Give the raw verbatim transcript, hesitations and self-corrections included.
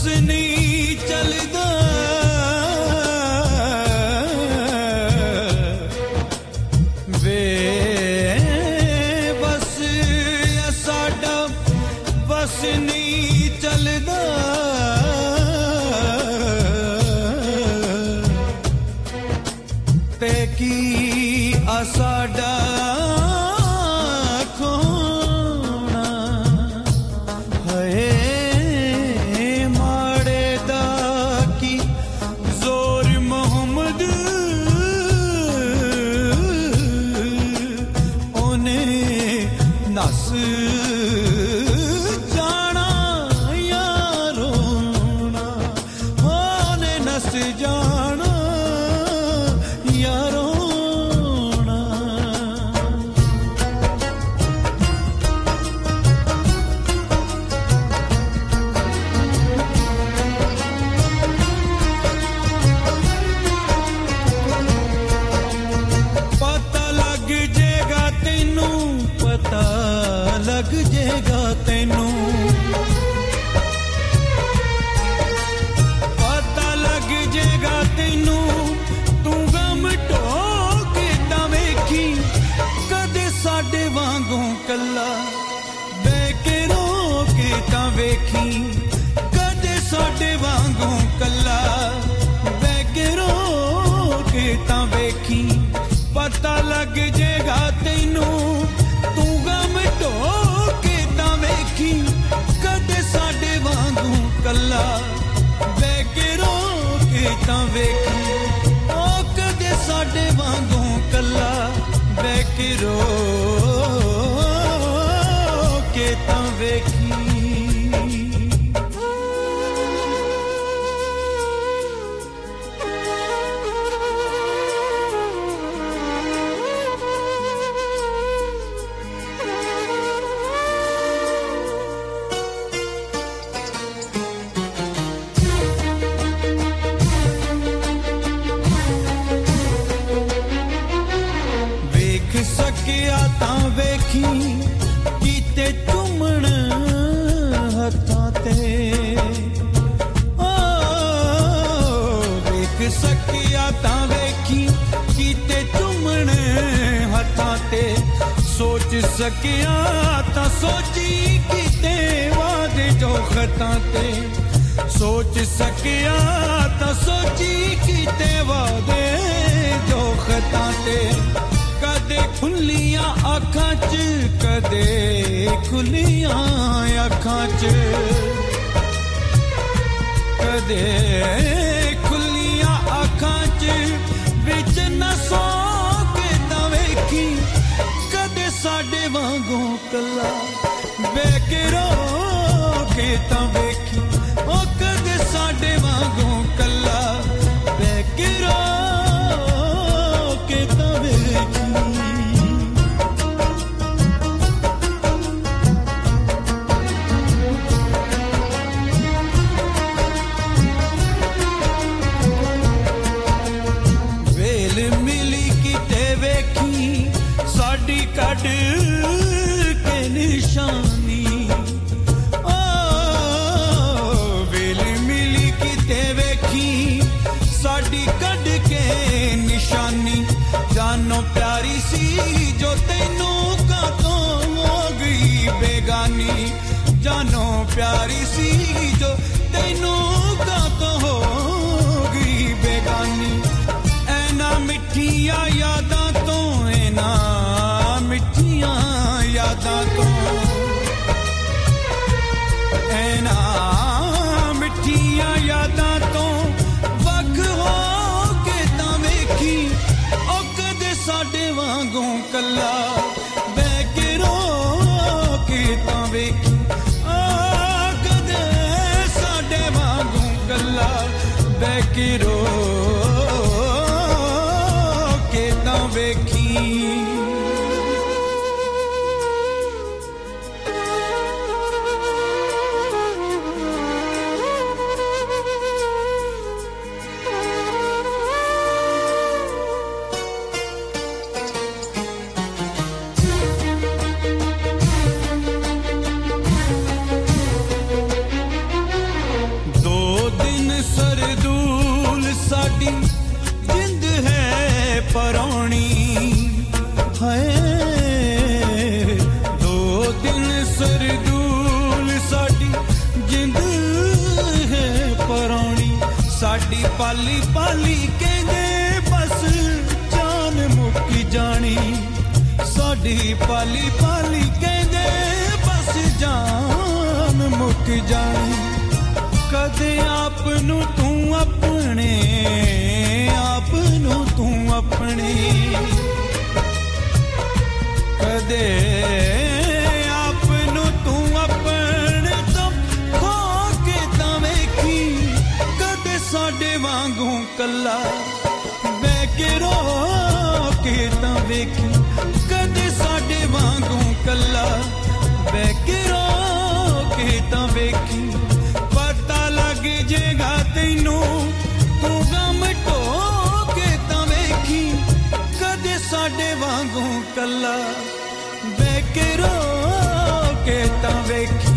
बस नहीं चलदा वे बस साडा बस नहीं चलदा ते की साडा खोना है माड़े दा की जोर मोहम्मद ओने नस जाना यारोना ओने नस जाना यारो लग जेगा तेनू पता लग जेगा तेनू तू गम ढोके तां वेखी कदे साडे वांगू कल्ला बैके रोके तां वेखी कदे साडे वांगू कल्ला बैके रोके तां वेखी पता लग जेगा तेनू तू गम ढोके तां वेखी कदे साडे वांगू कल्ला बैके रोके तां वेखी ओ कदे साडे वांगू कल्ला बैके रोके तां वेखी सकिया तां वेखी कीते चुमण हत्थां ते ओ वेख सकिया तां वेखी कीते चुमण हत्थां ते सोच सकिया तां सोची कीते वादे जो खतां ते सोच सकिया तां सोची कीते वादे जो खतां ते कदे खुलियां आँखां च कदे खुलियां आँखां च कदे खुलियां आँखां च विच न सो के तां वेखी कदे साडे वांगू कल्ला बैके रोके तां वेखी ओ कदे साडे वांगू कल्ला बैके रोके तां वेखी कड़ के निशानी ओ वेल मिली किते वेखी साडी कड़ के निशानी जानो प्यारी सी जो तैनू कातों हो गई बेगानी जानो प्यारी सी जो तैनू कातों हो गई बेगानी ऐना मिठिया यादां तो ऐना मिठियां यादां तो ऐना मिठियां यादां तो वख हो के तां वेखी ओ कदे साडे वांगू कल्ला बैके रोके तां वेखी ओ कदे साडे वांगू कल्ला बैके रोके तां वेखी दो पाली पाली कहंदे बस जान मुक्की जानी साडी पाली पाली कहंदे बस जान मुक जानी कदे आप नू तू अपने आप नू तू अपने कदे आप नू तू अपने तो खो के तां वेखी कदे साडे वांगू कल्ला बैठ के रो के तां वेखी कदे साडे वांगू कल्ला बैठ के रो के तां वेखी पता लग जेगा तैनू तू गम ढो के तां वेखी कदे साडे वांगू कल्ला बैठ के रो के तां वेखी